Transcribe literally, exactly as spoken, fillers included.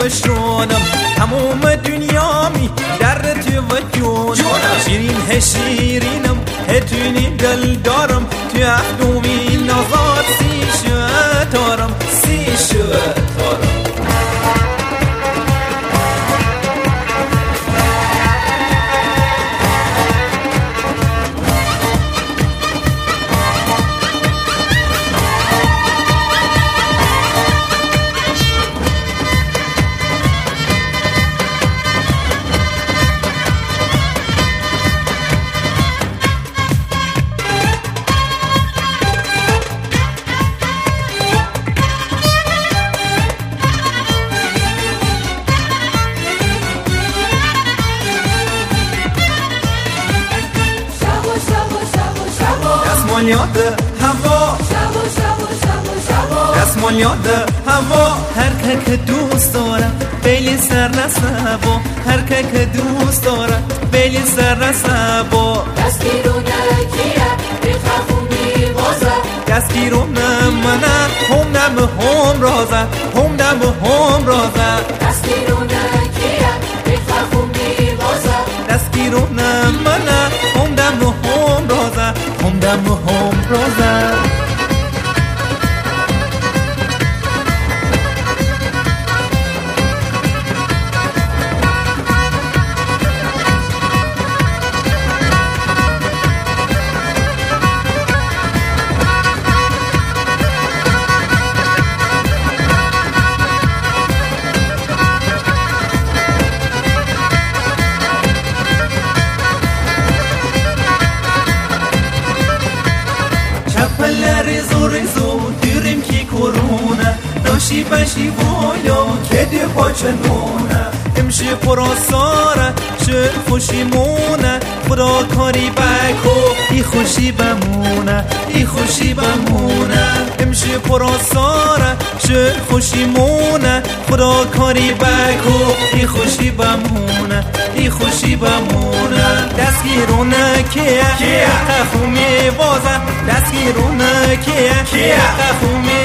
خوشونم تمام دنیامی در تو و جونم شیرین ه شیرینم هتونی دل دارم تو احدومی نظار سی شتارم سی شتارم دستمالیات هوا دستمالیات هوا هر که دوست دارم بیلی سر نسبا هر که دوست دارم بیلی سر نسبا دستگیرونه کیه بخافونی بازه دستگیرونه منه هم نم هم رازه هم نم هم رازه دستگیرونه کیه بخافونی بازه دستگیرونه منه هم نم هم رازه هم نم هم رازه ریزو ریزو دیریم کی کرونا ناشی بشی والا کدی پاچنونه امشی پراساره شد خوشیمونه خدا کاری بکو ای خوشی بمونه ای خوشی بمونه امشی پراساره شد خوشیمونه خدا کاری بکو ای خوشی بمونه ای خوشی بمونه دستگیرونه کیه کیه خفومی بازه دستگیرونه کیه کیه خفومی